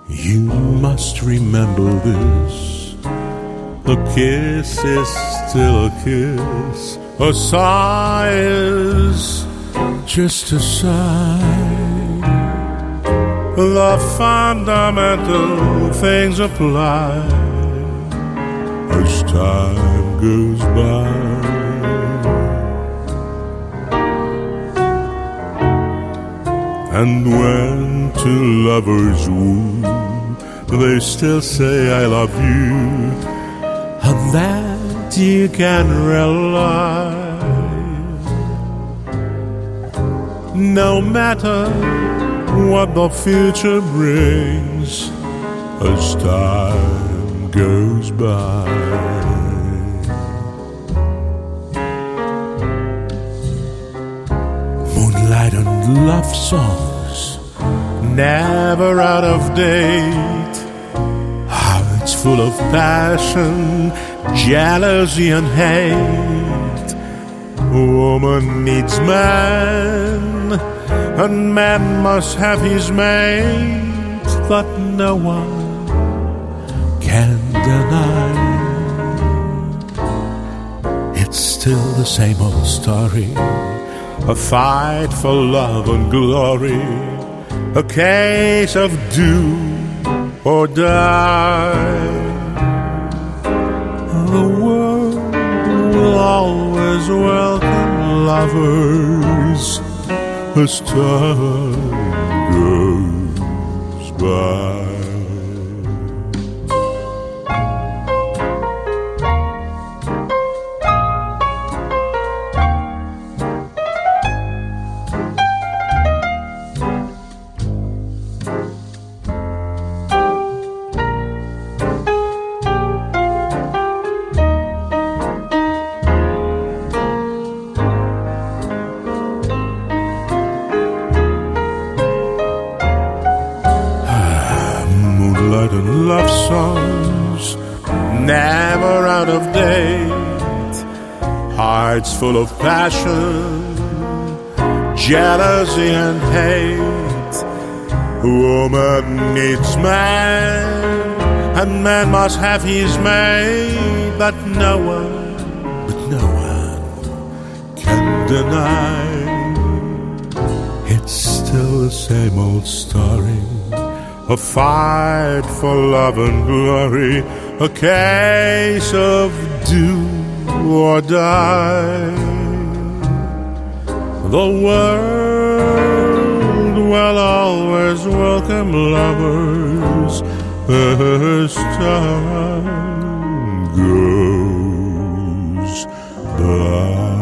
You must remember this. A kiss is still a kiss. A sigh is just a sigh. The fundamental things apply as time goes by. And when two lovers woo, they still say I love you, on that you can rely. No matter what the future brings as time goes by. Moonlight and love songs, never out of date. Hearts full of passion, jealousy and hate. Woman needs man, and man must have his mate, that no one can deny. It's still the same old story, a fight for love and glory, a case of do or die. The world will always welcome lovers as time goes by. And love songs, never out of date. Hearts full of passion, jealousy and hate. Woman needs man, and man must have his mate, that no one can deny. It's still the same old story, a fight for love and glory, a case of do or die. The world will always welcome lovers as time goes by.